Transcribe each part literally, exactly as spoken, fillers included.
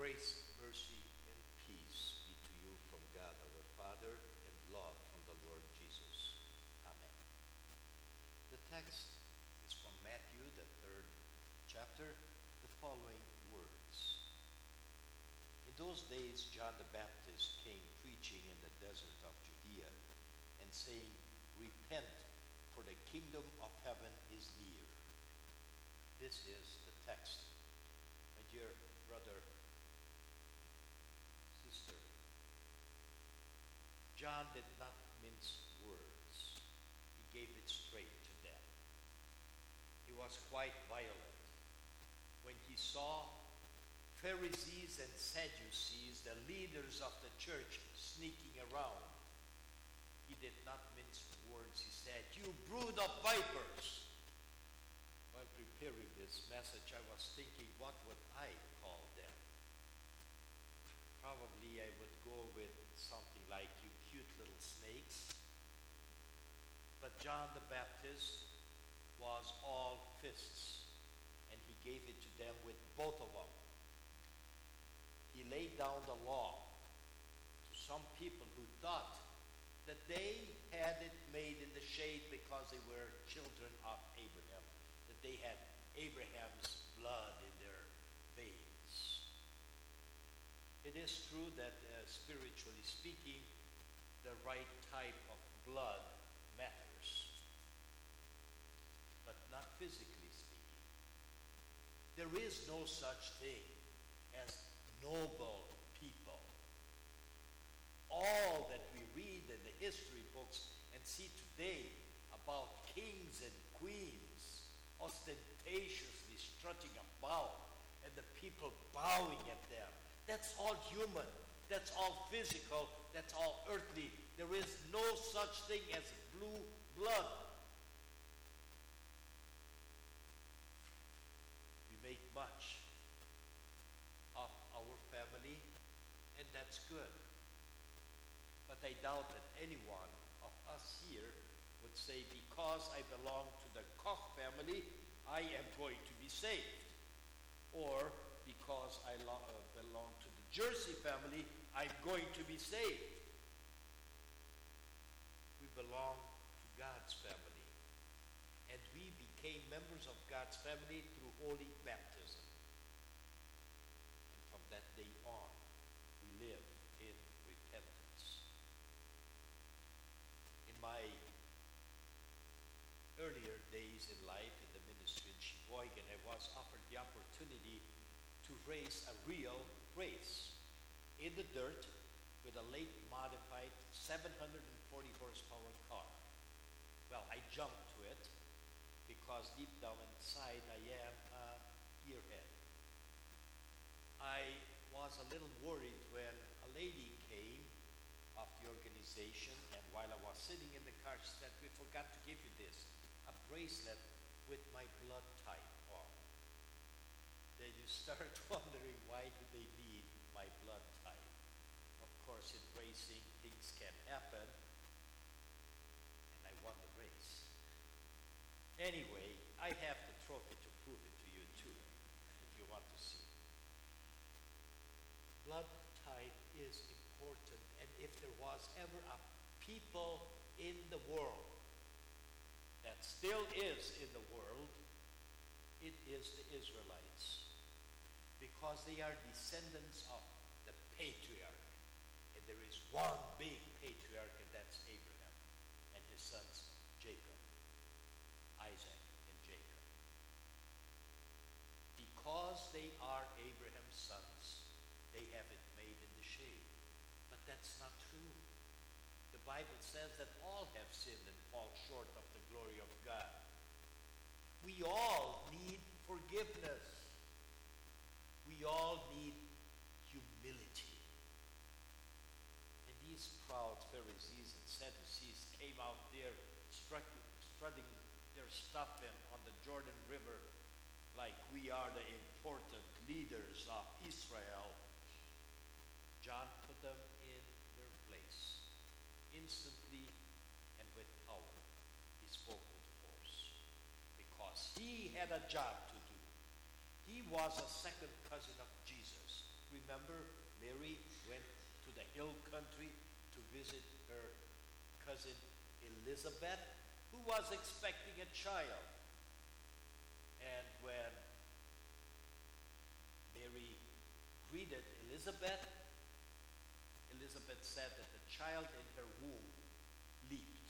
Grace, mercy, and peace be to you from God our Father and love from the Lord Jesus. Amen. The text is from Matthew, the third chapter, the following words. In those days, John the Baptist came preaching in the desert of Judea and saying, "Repent, for the kingdom of heaven is near." This is the text. My dear brother, sister, John did not mince words. He gave it straight to them. He was quite violent when he saw Pharisees and Sadducees, the leaders of the church, sneaking around. He did not mince words. He said, "You brood of vipers." While preparing this message, I was thinking, what would I call them? Probably I would go with something like, "You cute little snakes." But John the Baptist was all fists, and he gave it to them with both of them. He laid down the law to some people who thought that they had it made in the shade because they were children of Abraham, that they had Abraham's blood in their veins. It is true that uh, spiritually speaking, the right type of blood matters, but not physically speaking. There is no such thing as noble people. All that we read in the history books and see today about kings and queens ostentatiously strutting about and the people bowing at them, that's all human, that's all physical, that's all earthly. There is no such thing as blue blood. We make much of our family, and that's good. But I doubt that anyone of us here would say, because I belong to the Koch family, I am going to be saved. Or because I lo- uh, belong to the Jersey family, I'm going to be saved. We belong to God's family. And we became members of God's family through holy baptism. And from that day on, we live in repentance. In my earlier days in life in the ministry in Sheboygan, I was offered the opportunity to race a real race in the dirt with a late modified seven hundred forty horsepower car. Well, I jumped to it because deep down inside I am a gearhead. I was a little worried when a lady came of the organization, and while I was sitting in the car, she said, "We forgot to give you this, a bracelet with my blood type on." Then you start wondering, why do they need my blood type? Of course, in racing, things can happen, and I won the race. Anyway, I have the trophy to prove it to you too, if you want to see. Blood type is important, and if there was ever a people in the world that still is in the world, it is the Israelites, because they are descendants of the patriarch, and there is one big patriarch, and that's Abraham and his sons Jacob, Isaac and Jacob. Because they are Abraham's sons, they have it made in the shade. But that's not true. The Bible says that all have sinned and fall short of the glory of God. We all need forgiveness. We all need humility. And these proud Pharisees and Sadducees came out there strut- strutting their stuff in on the Jordan River like we are the important leaders of Israel. John put them in their place. Instantly and with power, he spoke with force, because he had a job to do. He was a second cousin of Jesus. remember, Mary went to the hill country to visit her cousin Elizabeth, who was expecting a child. And when Mary greeted Elizabeth, Elizabeth said that the child in her womb leaped.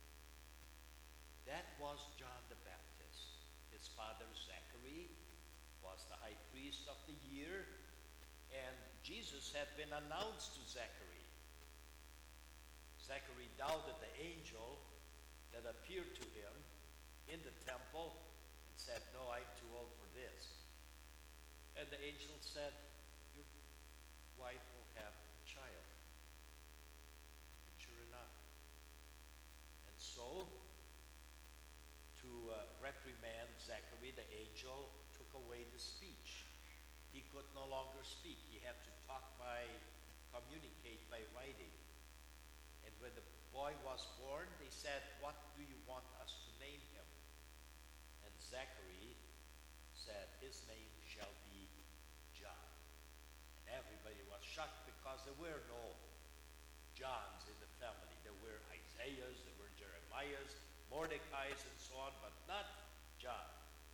That was John the Baptist. His father Zachary was the high priest of the year, and Jesus had been announced to Zachary. Zachary doubted the angel that appeared to him in the temple and said, "No, I'm too old for this." And the angel said, "Your wife will have a child." And sure enough. And so, to uh, reprimand Zachary, the angel took away the speech. He could no longer speak. He had to talk by, communicate by writing. And when the boy was born, they said, "What do you want us to name him?" And Zachary said, "His name shall be John." And everybody was shocked because there were no Johns in the family. There were Isaiahs, there were Jeremiahs, Mordecai's, and so on, but not John.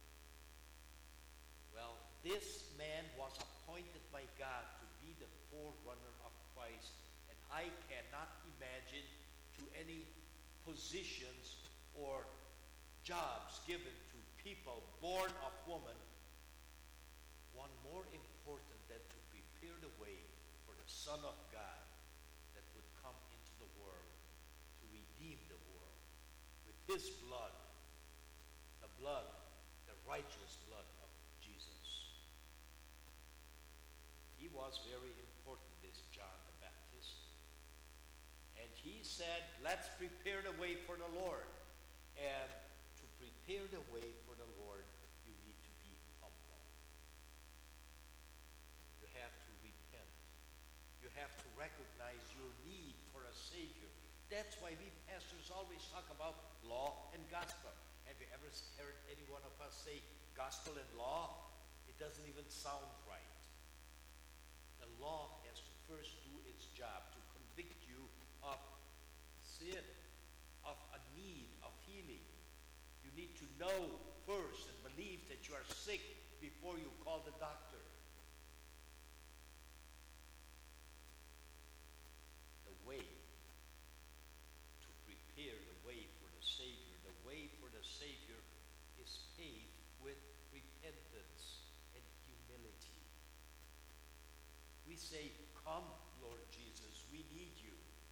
Well, this man was appointed by God to be the forerunner of Christ, and I cannot imagine to any positions or jobs given to people born of woman one more important than to prepare the way for the Son of God that would come into the world to redeem the world with his blood, the blood, the righteous blood of Jesus. He was very important, this John the Baptist. And he said, "Let's prepare the way for the Lord." And to prepare the way for the Lord, you need to be humble. You have to repent. You have to recognize your need for a Savior. That's why we pastors always talk about law and gospel. Have you ever heard any one of us say gospel and law? It doesn't even sound right. The law has to first do its job to convict you of sin, of a need of healing. You need to know first and believe that you are sick before you call the doctor. The way to prepare the way for the Savior, the way for the Savior is paved with repentance and humility. We say, "Come, Lord Jesus, we need you."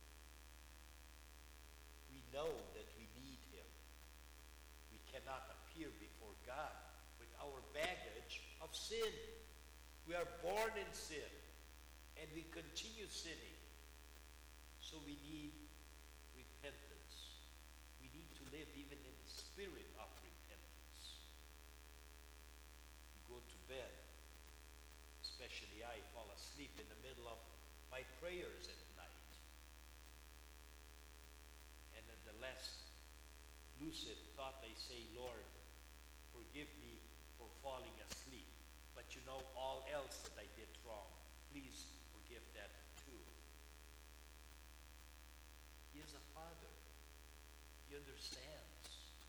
We know that we need him. We cannot appear before God with our baggage of sin. We are born in sin, and we continue sinning. So we need repentance. We need to live even in the spirit of repentance. You go to bed, especially I fall asleep in the middle of my prayers at night. And in the less lucid thought I say, "Lord, forgive me for falling asleep. But you know all else that I did wrong. Please forgive that too." He is a father. He understands.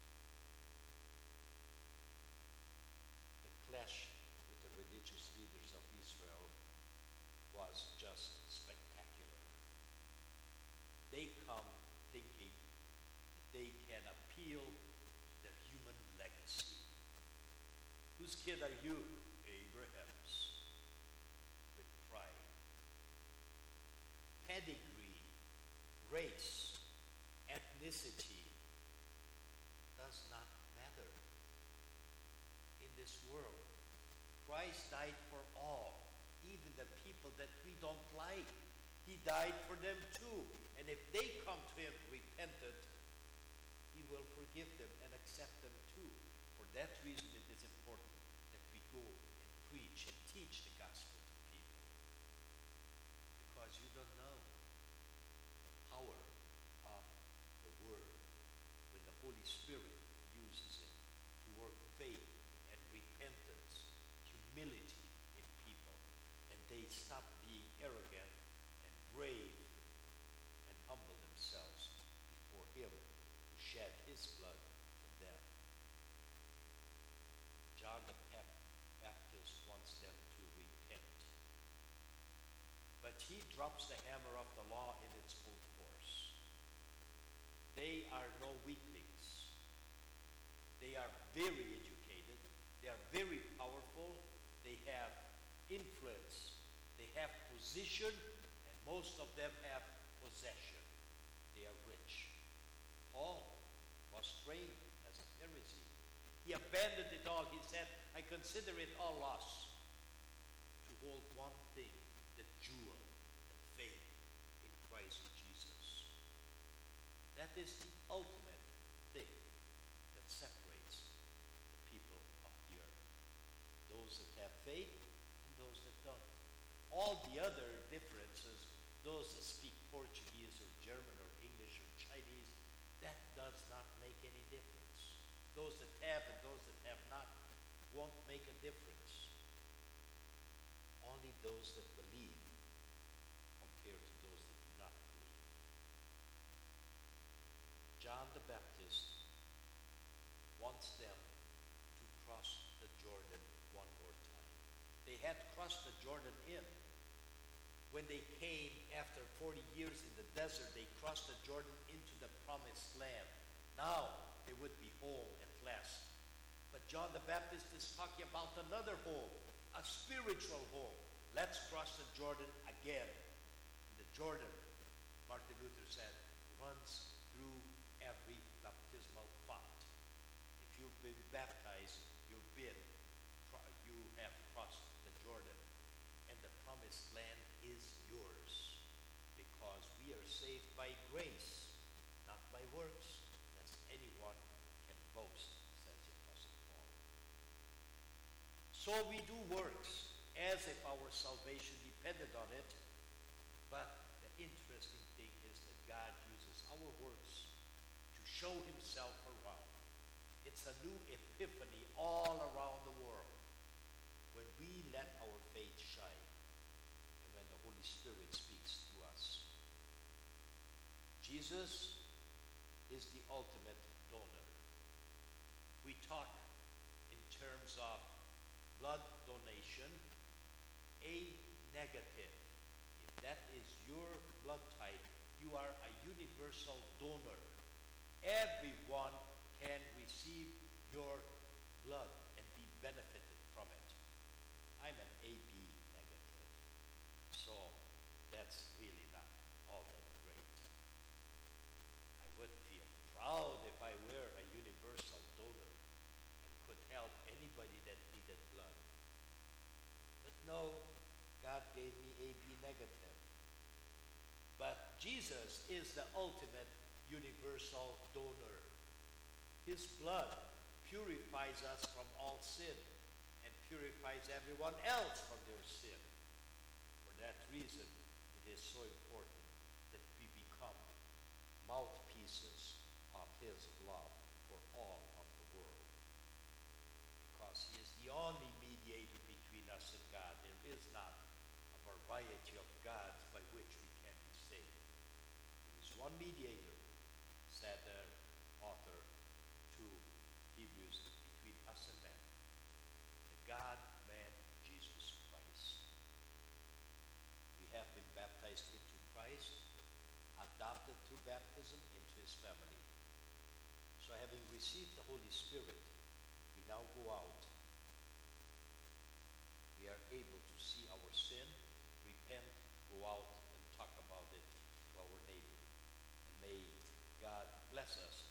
The clash with the religious leaders of Israel was just spectacular. They come thinking that they can appeal their human legacy. Whose kid are you? Abraham's. With pride. Pedigree, race, ethnicity does not matter in this world. Christ died for all, even the people that we don't like. He died for them too. And if they come to him repentant, he will forgive them and accept them too. For that reason, it is important that we go and preach and teach the gospel to people. Because you don't know the power of the word when the Holy Spirit uses it to work faith and repentance, humility in people, and they they stop being arrogant and brave and humble themselves before Him who shed His blood for them. John the Baptist wants them to repent. But he drops the hammer of the law in its full force. They are no weaklings. They are very educated. They are very powerful. They have influence. They have position. And most of them have possession. They are rich. Paul was trained as a Pharisee. He abandoned it all. He said, I consider it all loss to hold one thing, the jewel, the faith in Christ Jesus. That is the ultimate thing that separates the people of the earth. Those that have faith and those that don't. All the other differences, those that speak Portuguese or German or English or Chinese, that does not make any difference. Those that have and those that have not won't make a difference. Only those that believe compared to those that do not believe. John the Baptist wants them to cross the Jordan one more time. They had crossed the Jordan in. When they came after forty years in the desert, they crossed the Jordan into the promised land. Now they would be whole and blessed. But John the Baptist is talking about another home, a spiritual home. Let's cross the Jordan again. The Jordan, Martin Luther said, runs through every baptismal font. If you've been baptized, you've been, you have crossed the Jordan. And the promised land is yours. Because we are saved by grace, not by works, lest anyone can boast, says the Apostle Paul. So we do works as if our salvation depended on it, but the interesting thing is that God uses our works to show Himself around. It's a new epiphany all around the world when we let our faith shine and when the Holy Spirit speaks to us. Jesus is the ultimate donor. We talk in terms of blood donation, A negative. If that is your blood type, you are a universal donor. Everyone can receive your blood and be benefited from it. I'm an A B negative, so that's really not all that great. I would feel proud if I were a universal donor and could help anybody that needed blood. But no, God gave me A B negative. But Jesus is the ultimate universal donor. His blood purifies us from all sin and purifies everyone else from their sin. For that reason, it is so important that we become mouthpieces of His love for all of the world. Because He is the only mediator between us and God. There is not a variety of gods by which we can be saved. There is one mediator, said the author to Hebrews, between us and men, the God-man Jesus Christ. We have been baptized into Christ, adopted through baptism into His family. So having received the Holy Spirit, we now go out. We are able to see our sin, repent, go out and talk about it to our neighbor. And may God bless us